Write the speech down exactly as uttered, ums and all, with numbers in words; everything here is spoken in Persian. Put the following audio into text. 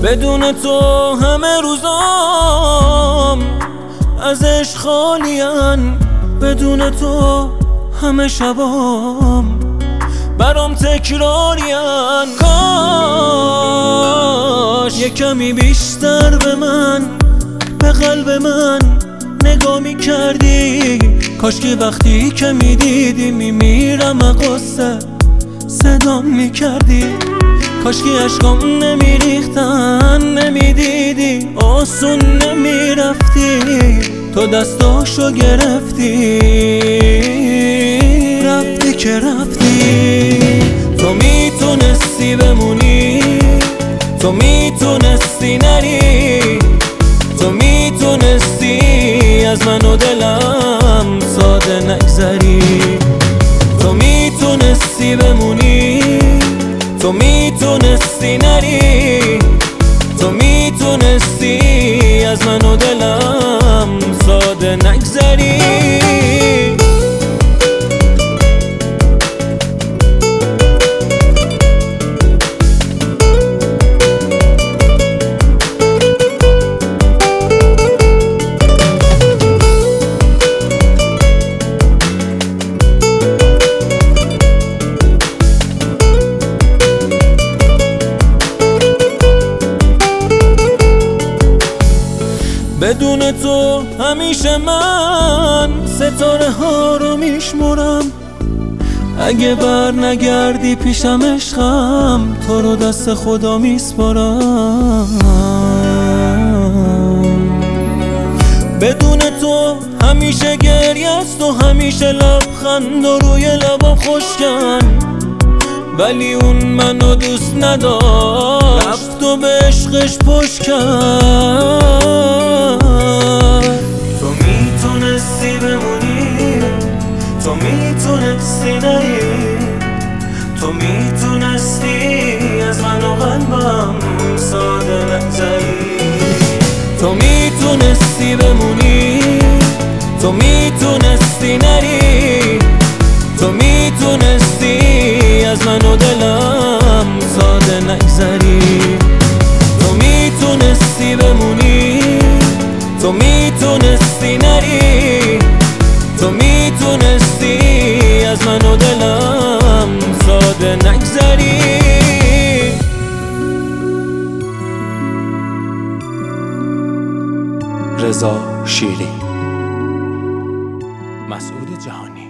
بدون تو همه روزام از عشق خالین، بدون تو همه شبام برام تکرارین. کاش یه کمی بیشتر به من، به قلب من نگاه می کردی. کاش که وقتی که می دیدی می میرم قصه صدام می کردی. کاش که عشقام نمی ریختن نمی دیدی، آسون نمی رفتی، تو دستاشو گرفتی رفتی که رفتی. تو میتونستی بمونی، تو میتونستی نری، تو میتونستی از من و دلم ساده نگذری. تو میتونستی بمونی، تو میتونستی نری، تو میتونستی از من و دلم ساده نگذری. بدون تو همیشه من ستاره ها رو میشمرم. اگه بر نگردی پیشم عشقم، تو رو دست خدا میسپارم. بدون تو همیشه گریه است و همیشه لبخند و روی لبا خشکن، ولی اون منو دوست نداشت، رفت و به عشقش پشت کرد. تو میتونستی بمونی، تو میتونستی نری، تو میتونستی از من و قلبم ساده نگذری. تو میتونستی بمونی، تو میتونستی نری، تو میتونستی از من و دلم ساده نگذری. تو میتونستی بمونی، تو میتونستی نری، تو میتونستی از من و دلم ساده نگذری. رضا شیری. مسعود جهانی.